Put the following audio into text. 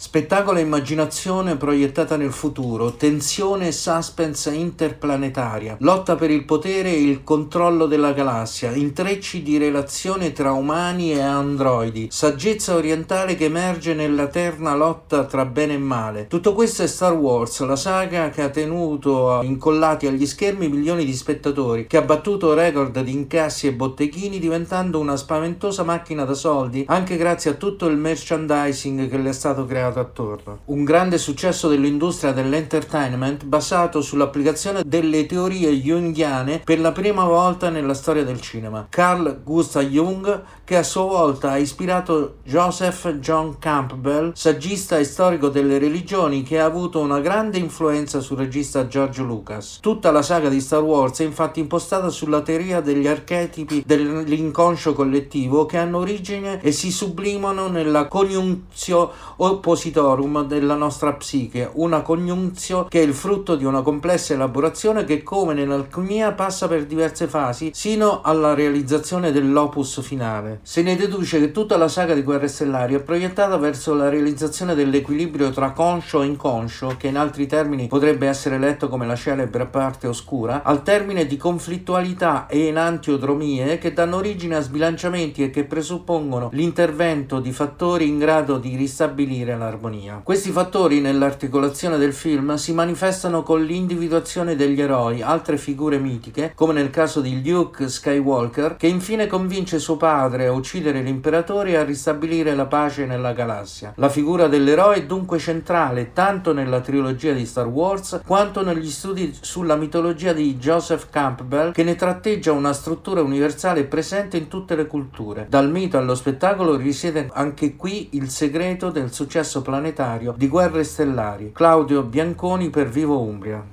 Spettacolo e immaginazione proiettata nel futuro, tensione e suspense interplanetaria, lotta per il potere e il controllo della galassia, intrecci di relazione tra umani e androidi, saggezza orientale che emerge nell'eterna lotta tra bene e male. Tutto questo è Star Wars, la saga che ha tenuto incollati agli schermi milioni di spettatori, che ha battuto record di incassi e botteghini diventando una spaventosa macchina da soldi anche grazie a tutto il merchandising che le è stato creato attorno. Un grande successo dell'industria dell'entertainment basato sull'applicazione delle teorie junghiane per la prima volta nella storia del cinema. Carl Gustav Jung, che a sua volta ha ispirato Joseph John Campbell, saggista e storico delle religioni, che ha avuto una grande influenza sul regista George Lucas. Tutta la saga di Star Wars è infatti impostata sulla teoria degli archetipi dell'inconscio collettivo che hanno origine e si sublimano nella coniunctio oppositorum della nostra psiche, una coniunctio che è il frutto di una complessa elaborazione che, come nell'alchimia, passa per diverse fasi sino alla realizzazione dell'opus finale. Se ne deduce che tutta la saga di Guerre Stellari è proiettata verso la realizzazione dell'equilibrio tra conscio e inconscio, che in altri termini potrebbe essere letto come la celebre parte oscura, al termine di conflittualità e enantiodromie che danno origine a sbilanciamenti e che presuppongono l'intervento di fattori in grado di ristabilire l'armonia. Questi fattori nell'articolazione del film si manifestano con l'individuazione degli eroi, altre figure mitiche, come nel caso di Luke Skywalker, che infine convince suo padre a uccidere l'imperatore e a ristabilire la pace nella galassia. La figura dell'eroe è dunque centrale tanto nella trilogia di Star Wars quanto negli studi sulla mitologia di Joseph Campbell, che ne tratteggia una struttura universale presente in tutte le culture. Dal mito allo spettacolo risiede anche qui il segreto del successo planetario di Guerre Stellari. Claudio Bianconi per Vivo Umbria.